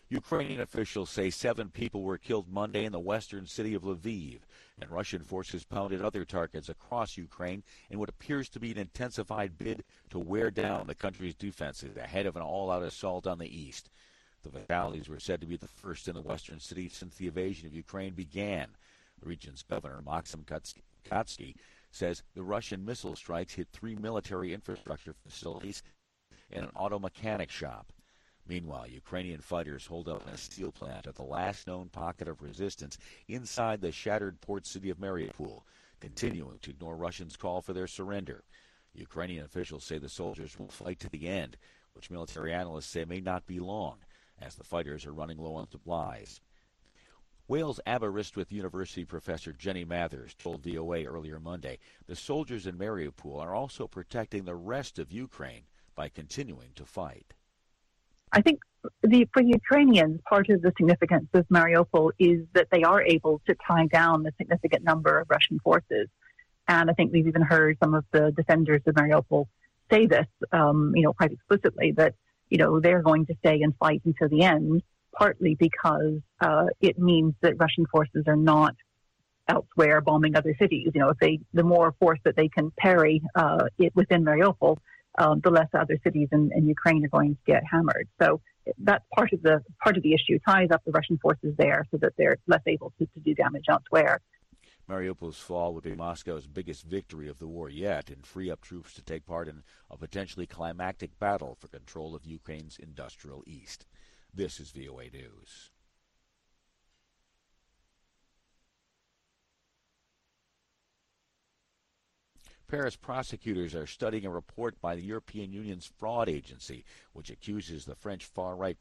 Ukrainian officials say 7 people were killed Monday in the western city of Lviv, and Russian forces pounded other targets across Ukraine in what appears to be an intensified bid to wear down the country's defenses ahead of an all-out assault on the east. The fatalities were said to be the first in the western city since the invasion of Ukraine began. The region's governor, Maxim Katsky, says the Russian missile strikes hit 3 military infrastructure facilities and an auto mechanic shop. Meanwhile, Ukrainian fighters hold up in a steel plant at the last known pocket of resistance inside the shattered port city of Mariupol, continuing to ignore Russians' call for their surrender. Ukrainian officials say the soldiers will fight to the end, which military analysts say may not be long, as the fighters are running low on supplies. Wales Aberystwyth University professor Jenny Mathers told VOA earlier Monday the soldiers in Mariupol are also protecting the rest of Ukraine by continuing to fight. I think for Ukrainians, part of the significance of Mariupol is that they are able to tie down a significant number of Russian forces. And I think we've even heard some of the defenders of Mariupol say this, quite explicitly, that, they're going to stay and fight until the end, partly because it means that Russian forces are not elsewhere bombing other cities. The more force that they can parry it within Mariupol, the less other cities in Ukraine are going to get hammered. So that's part of the issue, ties up the Russian forces there so that they're less able to do damage elsewhere. Mariupol's fall would be Moscow's biggest victory of the war yet and free up troops to take part in a potentially climactic battle for control of Ukraine's industrial east. This is VOA News. Paris prosecutors are studying a report by the European Union's fraud agency, which accuses the French far-right